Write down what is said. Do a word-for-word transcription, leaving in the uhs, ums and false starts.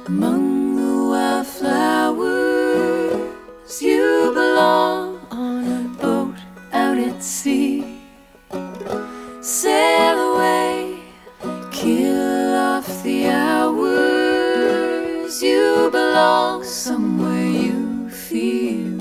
Among the wildflowers, you belong on a boat out at sea. Sail away, kill off the hours. You belong somewhere you feel